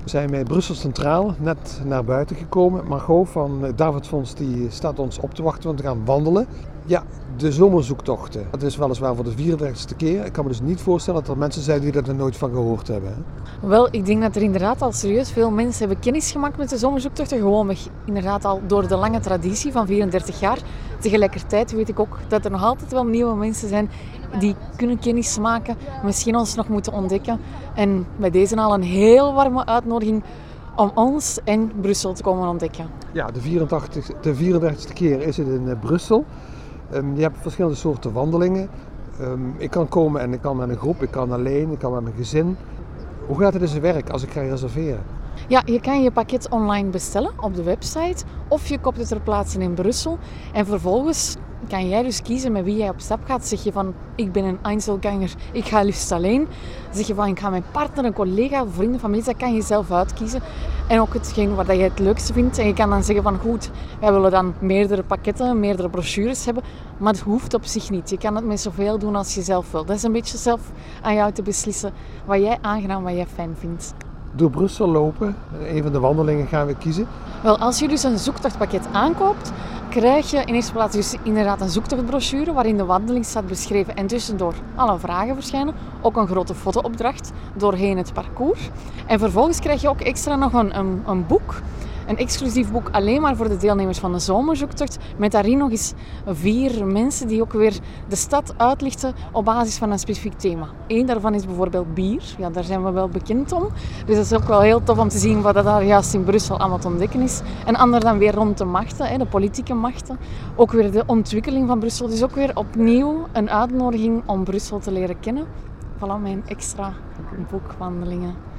We zijn bij Brussel Centraal net naar buiten gekomen. Margot van David Fonds die staat ons op te wachten, want we gaan wandelen. Ja, de zomerzoektochten. Het is weliswaar voor de 34e keer. Ik kan me dus niet voorstellen dat er mensen zijn die er nooit van gehoord hebben. Hè? Wel, ik denk dat er inderdaad al serieus veel mensen hebben kennis gemaakt met de zomerzoektochten. Gewoonweg inderdaad al door de lange traditie van 34 jaar. Tegelijkertijd weet ik ook dat er nog altijd wel nieuwe mensen zijn die kunnen kennis maken, misschien ons nog moeten ontdekken. En bij deze al een heel warme uitnodiging om ons en Brussel te komen ontdekken. Ja, de 34e keer is het in Brussel. Je hebt verschillende soorten wandelingen. Ik kan komen en ik kan met een groep, ik kan alleen, ik kan met mijn gezin. Hoe gaat het in zijn werk als ik ga reserveren? Ja, je kan je pakket online bestellen op de website of je koopt het ter plaatse in Brussel. En vervolgens kan jij dus kiezen met wie jij op stap gaat. Zeg je van, ik ben een Einzelganger, ik ga liefst alleen. Zeg je van, ik ga mijn partner, een collega, vrienden, familie, dat kan je zelf uitkiezen. En ook hetgeen wat je het leukste vindt. En je kan dan zeggen van, goed, wij willen dan meerdere pakketten, meerdere brochures hebben. Maar het hoeft op zich niet. Je kan het met zoveel doen als je zelf wil. Dat is een beetje zelf aan jou te beslissen wat jij aangenaam, wat jij fijn vindt. Door Brussel lopen, een van de wandelingen gaan we kiezen. Wel, als je dus een zoektochtpakket aankoopt, krijg je in eerste plaats dus inderdaad een zoektochtbrochure waarin de wandeling staat beschreven en tussendoor alle vragen verschijnen. Ook een grote fotoopdracht doorheen het parcours. En vervolgens krijg je ook extra nog een boek. Een exclusief boek alleen maar voor de deelnemers van de zomerzoektocht. Met daarin nog eens 4 mensen die ook weer de stad uitlichten op basis van een specifiek thema. Eén daarvan is bijvoorbeeld bier. Ja, daar zijn we wel bekend om. Dus dat is ook wel heel tof om te zien wat er daar juist in Brussel allemaal te ontdekken is. Een ander dan weer rond de machten, de politieke machten. Ook weer de ontwikkeling van Brussel. Dus ook weer opnieuw een uitnodiging om Brussel te leren kennen. Voilà mijn extra boekwandelingen.